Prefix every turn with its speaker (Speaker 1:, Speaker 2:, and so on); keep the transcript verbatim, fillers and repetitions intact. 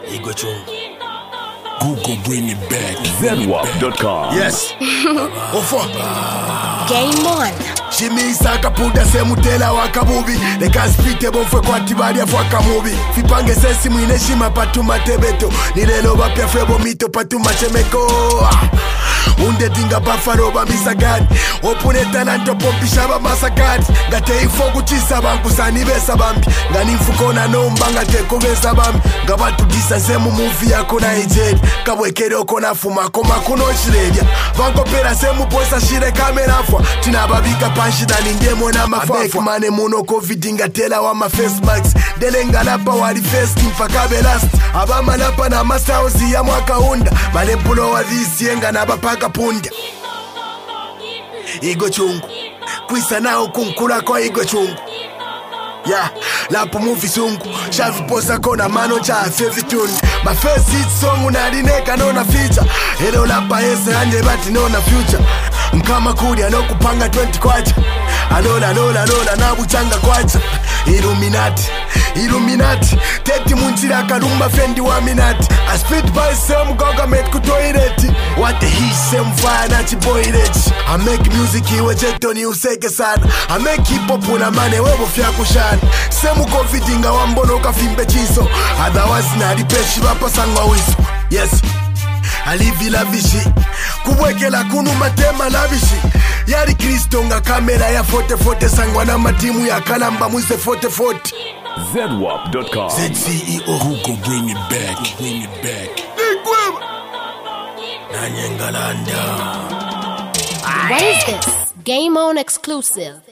Speaker 1: Ego Chung.
Speaker 2: Google bring it back.
Speaker 3: Zedwap dot com.
Speaker 1: Yes. Ofo.
Speaker 4: Game on.
Speaker 1: Jimmy Saka puda semu tela wakabubi. Leka spite bonfwe kwa tibari ya fwaka mubi. Fipange sesi mwine shima patuma tebeto. Nilelo wapia frebo mito patuma chemeko. Unde dinga bafaro ba misagadi. Opune talanto pompi shaba masagadi. Gate ifogu chisa banku sani besa bambi. Ngani mfukona no mbanga teko besa bambi. Ngabatu disa semu movie yako na ejedi. Kabwekere okona fuma koma kuno shiredia. Vanko pera semu posa shire kamera fwa. Tina babika panshida nindemo na mafafwa. I make mane muno covid inga tela wa ma face mask. Delenga lapa wali face team fakabe last. Abama lapa na masauzi ya mwaka hunda. Malepulo wa dhisi yenga na bapaka punda. Ego Chungu. Kwisa nao kunkura kwa Ego Chungu. Yeah, lapo movie sungu. Shavi posa kona mano cha fevi tune. My first hit song unarineka nona feature. Hello lapa ese anje bati nona future. Mkama kuri ano kupanga twenty kwacha. Alola alola alola na buchanga kwacha. Illuminati, Illuminati. Teti munchira karumba fendi wa minati. I spit by some government kutoireti. What the he sem fire na chiboireti. I make music iwe cheto ni useke sana. I make hip hop una mane webo fya kushana. Semu covid inga wambono kafimbe chiso. Otherwise na ripeshi wapa sangwa wiso. Yes, alivi la vishi. Kubwekela kunu matema la vishi. Yari Kristo nga kamera ya forty forty. Sangwa na matimu ya kalamba mwise forty forty.
Speaker 3: Zedwap dot com.
Speaker 1: Z C E O.
Speaker 2: Google bring it back. Bring it back.
Speaker 4: What is this? Game on exclusive.